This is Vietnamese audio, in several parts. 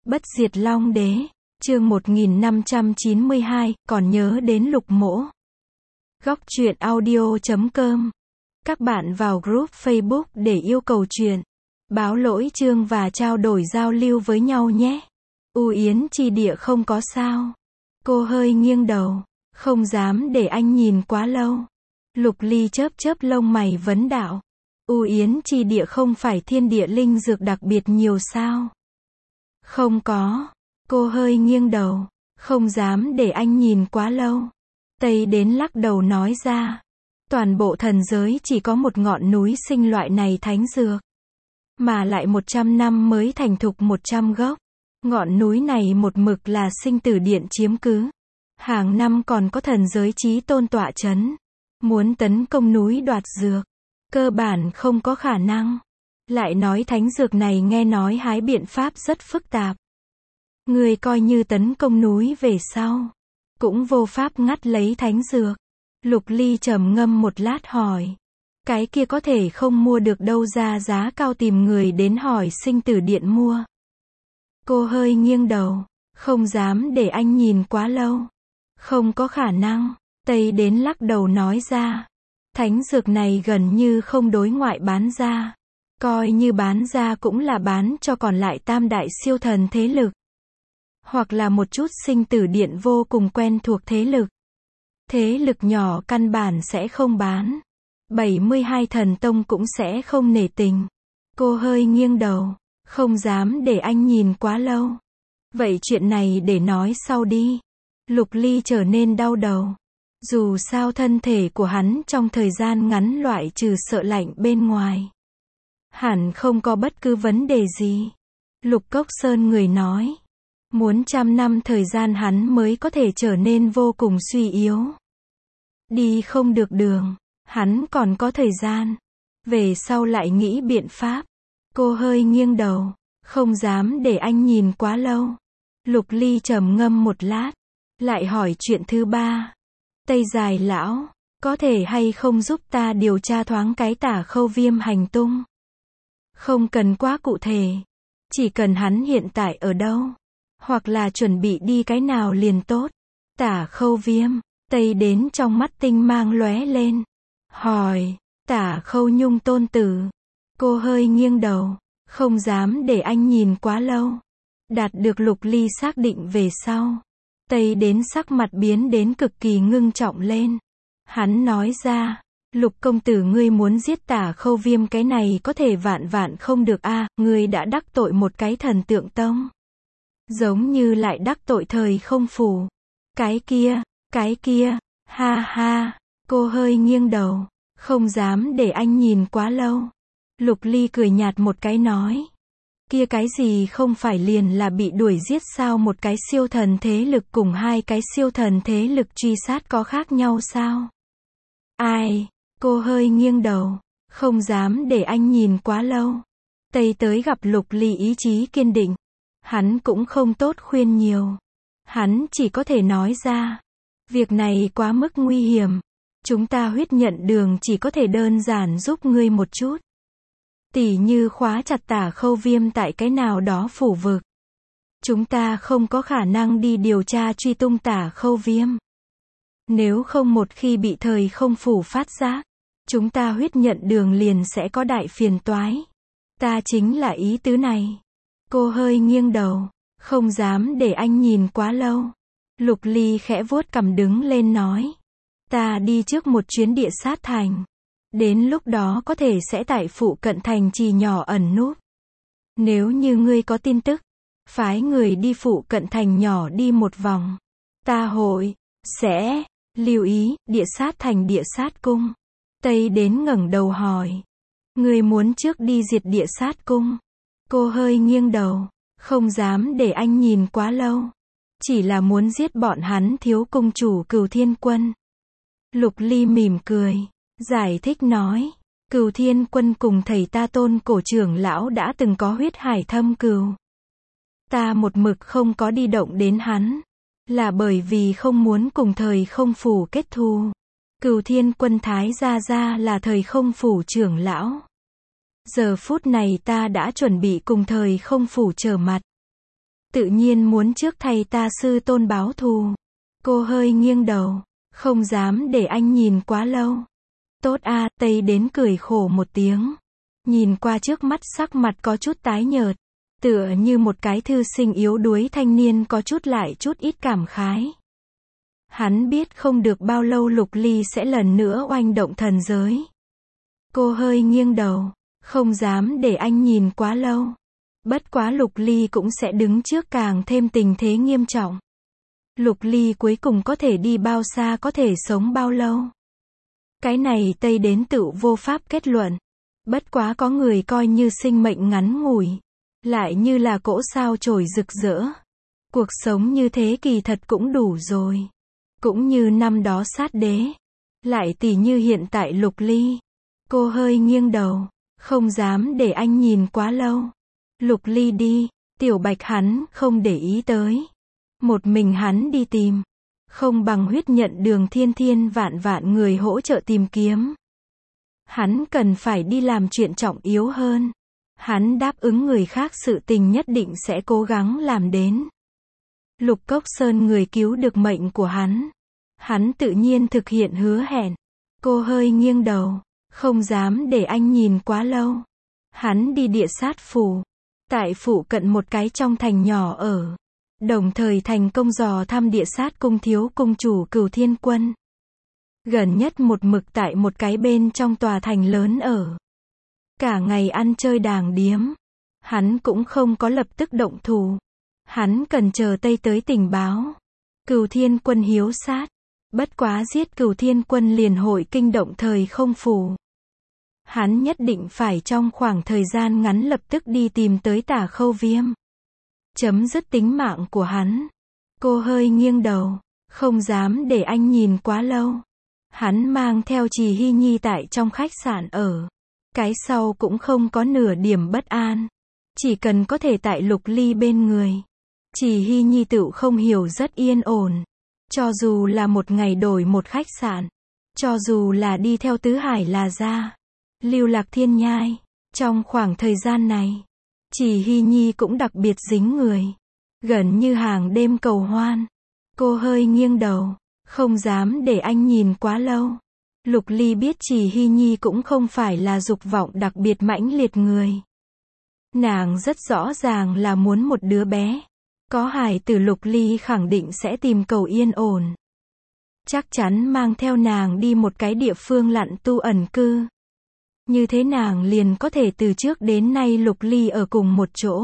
Bất diệt Long Đế, chương 1592, còn nhớ đến Lục Mỗ. Góc truyện audio.com. Các bạn vào group Facebook để yêu cầu truyện, báo lỗi chương và trao đổi giao lưu với nhau nhé. U Yến Chi Địa không có sao. Cô hơi nghiêng đầu, không dám để anh nhìn quá lâu. Lục Ly chớp chớp lông mày vấn đạo. U Yến Chi Địa không phải thiên địa linh dược đặc biệt nhiều sao? Không có. Cô hơi nghiêng đầu, không dám để anh nhìn quá lâu. Tây đến lắc đầu nói ra. Toàn bộ thần giới chỉ có một ngọn núi sinh loại này thánh dược. Mà lại 100 năm mới thành thục 100 gốc. Ngọn núi này một mực là sinh tử điện chiếm cứ. Hàng năm còn có thần giới chí tôn tọa chấn. Muốn tấn công núi đoạt dược, cơ bản không có khả năng. Lại nói thánh dược này nghe nói hái biện pháp rất phức tạp. Người coi như tấn công núi về sau, cũng vô pháp ngắt lấy thánh dược. Lục Ly trầm ngâm một lát hỏi. Cái kia có thể không mua được đâu, ra giá cao tìm người đến hỏi sinh tử điện mua. Cô hơi nghiêng đầu, không dám để anh nhìn quá lâu. Không có khả năng. Tây đến lắc đầu nói ra. Thánh dược này gần như không đối ngoại bán ra. Coi như bán ra cũng là bán cho còn lại tam đại siêu thần thế lực. Hoặc là một chút sinh tử điện vô cùng quen thuộc thế lực. Thế lực nhỏ căn bản sẽ không bán. 72 thần tông cũng sẽ không nể tình. Cô hơi nghiêng đầu, không dám để anh nhìn quá lâu. Vậy chuyện này để nói sau đi. Lục Ly trở nên đau đầu. Dù sao thân thể của hắn trong thời gian ngắn loại trừ sợ lạnh bên ngoài, hẳn không có bất cứ vấn đề gì. Lục Cốc Sơn người nói. Muốn 100 năm thời gian hắn mới có thể trở nên vô cùng suy yếu. Đi không được đường, hắn còn có thời gian. Về sau lại nghĩ biện pháp. Cô hơi nghiêng đầu, không dám để anh nhìn quá lâu. Lục Ly trầm ngâm một lát, lại hỏi chuyện thứ ba. Tây Dài lão, có thể hay không giúp ta điều tra thoáng cái Tả Khâu Viêm hành tung? Không cần quá cụ thể, chỉ cần hắn hiện tại ở đâu, hoặc là chuẩn bị đi cái nào liền tốt. Tả Khâu Viêm, Tây đến trong mắt tinh mang lóe lên. Hỏi, Tả Khâu Nhung tôn tử. Cô hơi nghiêng đầu, không dám để anh nhìn quá lâu. Đạt được Lục Ly xác định về sau, Tây đến sắc mặt biến đến cực kỳ ngưng trọng lên. Hắn nói ra, Lục công tử ngươi muốn giết Tả Khâu Viêm cái này có thể vạn vạn không được a, ngươi đã đắc tội một cái thần tượng tông. Giống như lại đắc tội thời không phủ. Cái kia, ha ha, cô hơi nghiêng đầu, không dám để anh nhìn quá lâu. Lục Ly cười nhạt một cái nói. Kia cái gì không phải liền là bị đuổi giết sao, một cái siêu thần thế lực cùng hai cái siêu thần thế lực truy sát có khác nhau sao? Ai? Cô hơi nghiêng đầu, không dám để anh nhìn quá lâu. Tây tới gặp Lục Ly ý chí kiên định. Hắn cũng không tốt khuyên nhiều. Hắn chỉ có thể nói ra. Việc này quá mức nguy hiểm. Chúng ta huyết nhận đường chỉ có thể đơn giản giúp ngươi một chút. Tỉ như khóa chặt Tả Khâu Viêm tại cái nào đó phủ vực. Chúng ta không có khả năng đi điều tra truy tung Tả Khâu Viêm. Nếu không một khi bị thời không phủ phát giác, chúng ta huyết nhận đường liền sẽ có đại phiền toái. Ta chính là ý tứ này. Cô hơi nghiêng đầu, không dám để anh nhìn quá lâu. Lục Ly khẽ vuốt cằm đứng lên nói. Ta đi trước một chuyến Địa Sát Thành. Đến lúc đó có thể sẽ tại phụ cận thành trì nhỏ ẩn núp. Nếu như ngươi có tin tức, phái người đi phụ cận thành nhỏ đi một vòng. Ta sẽ lưu ý Địa Sát Thành Địa Sát Cung. Tây đến ngẩng đầu hỏi. Ngươi muốn trước đi diệt Địa Sát Cung? Cô hơi nghiêng đầu, không dám để anh nhìn quá lâu. Chỉ là muốn giết bọn hắn thiếu cung chủ Cửu Thiên Quân. Lục Ly mỉm cười, giải thích nói. Cửu Thiên Quân cùng thầy ta Tôn Cổ trưởng lão đã từng có huyết hải thâm cừu. Ta một mực không có đi động đến hắn, là bởi vì không muốn cùng thời không phủ kết thù. Cửu Thiên Quân thái gia gia là thời không phủ trưởng lão. Giờ phút này ta đã chuẩn bị cùng thời không phủ trở mặt. Tự nhiên muốn trước thay ta sư tôn báo thù. Cô hơi nghiêng đầu. Không dám để anh nhìn quá lâu. Tốt a, Tây đến cười khổ một tiếng. Nhìn qua trước mắt sắc mặt có chút tái nhợt. Tựa như một cái thư sinh yếu đuối thanh niên có chút lại chút ít cảm khái. Hắn biết không được bao lâu Lục Ly sẽ lần nữa oanh động thần giới. Cô hơi nghiêng đầu. Không dám để anh nhìn quá lâu. Bất quá Lục Ly cũng sẽ đứng trước càng thêm tình thế nghiêm trọng. Lục Ly cuối cùng có thể đi bao xa, có thể sống bao lâu. Cái này Tây đến tự vô pháp kết luận. Bất quá có người coi như sinh mệnh ngắn ngủi. Lại như là cỗ sao chổi rực rỡ. Cuộc sống như thế kỳ thật cũng đủ rồi. Cũng như năm đó sát đế. Lại tỉ như hiện tại Lục Ly. Cô hơi nghiêng đầu. Không dám để anh nhìn quá lâu. Lục Ly đi. Tiểu Bạch hắn không để ý tới. Một mình hắn đi tìm. Không bằng huyết nhận đường thiên thiên vạn vạn người hỗ trợ tìm kiếm. Hắn cần phải đi làm chuyện trọng yếu hơn. Hắn đáp ứng người khác sự tình nhất định sẽ cố gắng làm đến. Lục Cốc Sơn người cứu được mệnh của hắn. Hắn tự nhiên thực hiện hứa hẹn. Cô hơi nghiêng đầu. Không dám để anh nhìn quá lâu. Hắn đi địa sát phủ. Tại phụ cận một cái trong thành nhỏ ở. Đồng thời thành công dò thăm địa sát cung thiếu cung chủ Cửu Thiên Quân. Gần nhất một mực tại một cái bên trong tòa thành lớn ở. Cả ngày ăn chơi đàng điếm. Hắn cũng không có lập tức động thủ. Hắn cần chờ Tây tới tình báo. Cửu Thiên Quân hiếu sát. Bất quá giết Cửu Thiên Quân liền hội kinh động thời không phủ. Hắn nhất định phải trong khoảng thời gian ngắn lập tức đi tìm tới Tả Khâu Viêm. Chấm dứt tính mạng của hắn. Cô hơi nghiêng đầu. Không dám để anh nhìn quá lâu. Hắn mang theo Trì Hy Nhi tại trong khách sạn ở. Cái sau cũng không có nửa điểm bất an. Chỉ cần có thể tại Lục Ly bên người. Trì Hy Nhi tự không hiểu rất yên ổn. Cho dù là một ngày đổi một khách sạn. Cho dù là đi theo Tứ Hải là ra. Lưu lạc thiên nhai. Trong khoảng thời gian này. Trì Hy Nhi cũng đặc biệt dính người. Gần như hàng đêm cầu hoan. Cô hơi nghiêng đầu. Không dám để anh nhìn quá lâu. Lục Ly biết Trì Hy Nhi cũng không phải là dục vọng đặc biệt mãnh liệt người. Nàng rất rõ ràng là muốn một đứa bé. Có hài tử Lục Ly khẳng định sẽ tìm cầu yên ổn. Chắc chắn mang theo nàng đi một cái địa phương lặn tu ẩn cư. Như thế nàng liền có thể từ trước đến nay Lục Ly ở cùng một chỗ.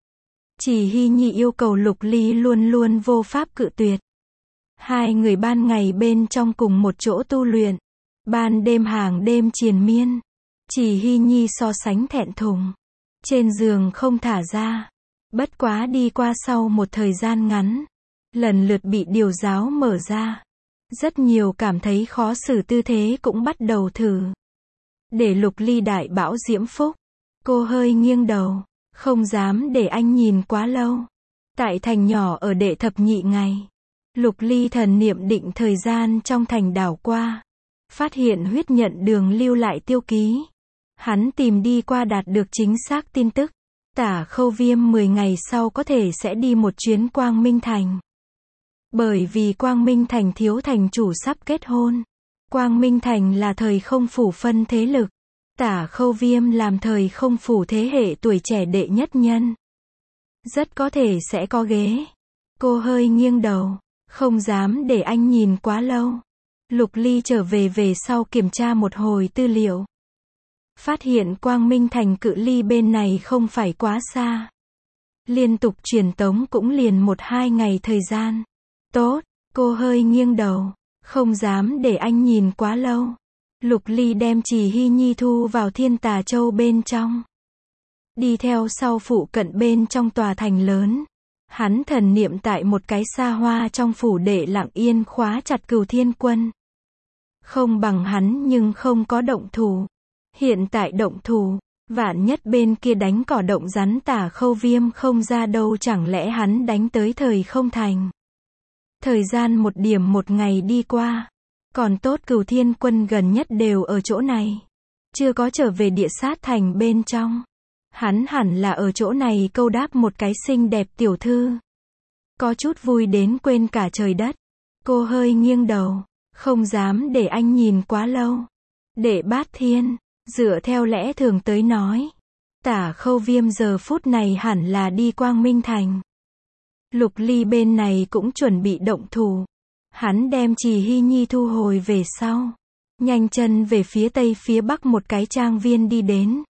Trì Hy Nhi yêu cầu Lục Ly luôn luôn vô pháp cự tuyệt. Hai người ban ngày bên trong cùng một chỗ tu luyện. Ban đêm hàng đêm triền miên. Trì Hy Nhi so sánh thẹn thùng. Trên giường không thả ra. Bất quá đi qua sau một thời gian ngắn. Lần lượt bị điều giáo mở ra. Rất nhiều cảm thấy khó xử tư thế cũng bắt đầu thử. Để Lục Ly đại bão diễm phúc. Cô hơi nghiêng đầu. Không dám để anh nhìn quá lâu. Tại thành nhỏ ở đệ thập nhị ngày. Lục Ly thần niệm định thời gian trong thành đảo qua. Phát hiện huyết nhận đường lưu lại tiêu ký. Hắn tìm đi qua đạt được chính xác tin tức. Tả Khâu Viêm 10 ngày sau có thể sẽ đi một chuyến Quang Minh Thành. Bởi vì Quang Minh Thành thiếu thành chủ sắp kết hôn. Quang Minh Thành là thời không phủ phân thế lực. Tả Khâu Viêm làm thời không phủ thế hệ tuổi trẻ đệ nhất nhân. Rất có thể sẽ có ghế. Cô hơi nghiêng đầu. Không dám để anh nhìn quá lâu. Lục Ly trở về sau kiểm tra một hồi tư liệu. Phát hiện Quang Minh Thành cự ly bên này không phải quá xa. Liên tục truyền tống cũng liền 1-2 ngày thời gian. Tốt, cô hơi nghiêng đầu. Không dám để anh nhìn quá lâu. Lục Ly đem Trì Hy Nhi thu vào Thiên Tà Châu bên trong. Đi theo sau phụ cận bên trong tòa thành lớn. Hắn thần niệm tại một cái xa hoa trong phủ đệ lặng yên khóa chặt Cửu Thiên Quân. Không bằng hắn nhưng không có động thủ. Hiện tại động thủ, vạn nhất bên kia đánh cỏ động rắn Tả Khâu Viêm không ra đâu, chẳng lẽ hắn đánh tới thời không thành. Thời gian một điểm một ngày đi qua. Còn tốt Cửu Thiên Quân gần nhất đều ở chỗ này. Chưa có trở về địa sát thành bên trong. Hắn hẳn là ở chỗ này câu đáp một cái xinh đẹp tiểu thư. Có chút vui đến quên cả trời đất. Cô hơi nghiêng đầu, không dám để anh nhìn quá lâu. Đệ Bát Thiên, dựa theo lẽ thường tới nói, Tả Khâu Viêm giờ phút này hẳn là đi Quang Minh Thành. Lục Ly bên này cũng chuẩn bị động thủ. Hắn đem Trì Hy Nhi thu hồi về sau. Nhanh chân về phía tây phía bắc một cái trang viên đi đến.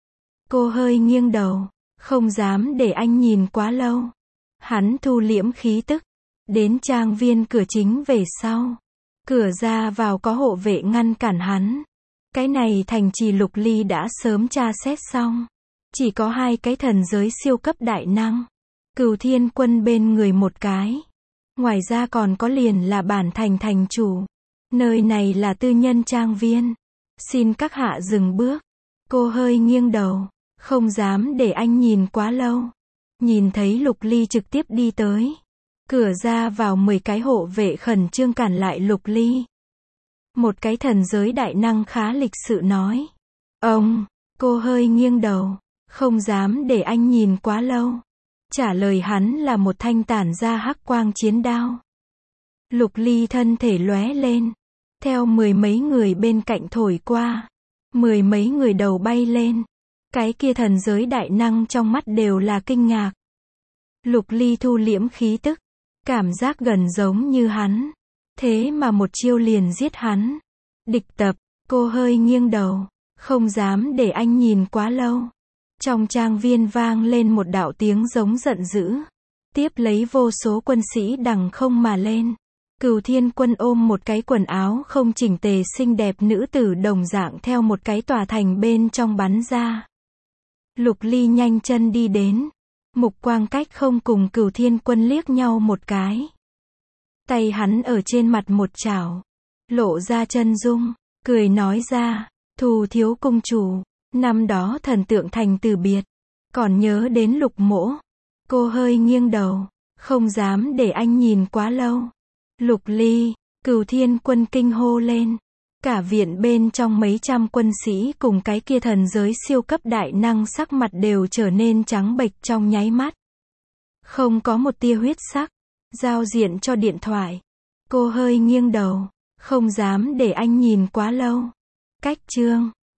Cô hơi nghiêng đầu, không dám để anh nhìn quá lâu. Hắn thu liễm khí tức. Đến trang viên cửa chính về sau. Cửa ra vào có hộ vệ ngăn cản hắn. Cái này thành trì Lục Ly đã sớm tra xét xong. Chỉ có 2 cái thần giới siêu cấp đại năng. Cửu Thiên Quân bên người một cái. Ngoài ra còn có liền là bản thành thành chủ. Nơi này là tư nhân trang viên. Xin các hạ dừng bước. Cô hơi nghiêng đầu, không dám để anh nhìn quá lâu. Nhìn thấy Lục Ly trực tiếp đi tới. Cửa ra vào 10 cái hộ vệ khẩn trương cản lại Lục Ly. Một cái thần giới đại năng khá lịch sự nói. Ông, cô hơi nghiêng đầu, không dám để anh nhìn quá lâu. Trả lời hắn là một thanh tản ra hắc quang chiến đao. Lục Ly thân thể lóe lên. Theo 10 mấy người bên cạnh thổi qua. 10 mấy người đầu bay lên. Cái kia thần giới đại năng trong mắt đều là kinh ngạc. Lục Ly thu liễm khí tức. Cảm giác gần giống như hắn. Thế mà một chiêu liền giết hắn. Địch tập, cô hơi nghiêng đầu. Không dám để anh nhìn quá lâu. Trong trang viên vang lên một đạo tiếng giống giận dữ. Tiếp lấy vô số quân sĩ đằng không mà lên. Cửu Thiên Quân ôm một cái quần áo không chỉnh tề xinh đẹp nữ tử đồng dạng theo một cái tòa thành bên trong bắn ra. Lục Ly nhanh chân đi đến. Mục quang cách không cùng Cửu Thiên Quân liếc nhau một cái. Tay hắn ở trên mặt một chảo. Lộ ra chân dung. Cười nói ra. Thù thiếu cung chủ. Năm đó thần tượng thành từ biệt. Còn nhớ đến Lục mỗ. Cô hơi nghiêng đầu. Không dám để anh nhìn quá lâu. Lục Ly. Cửu Thiên Quân kinh hô lên. Cả viện bên trong mấy trăm quân sĩ cùng cái kia thần giới siêu cấp đại năng sắc mặt đều trở nên trắng bệch trong nháy mắt. Không có một tia huyết sắc. Giao diện cho điện thoại. Cô hơi nghiêng đầu. Không dám để anh nhìn quá lâu. Cách chương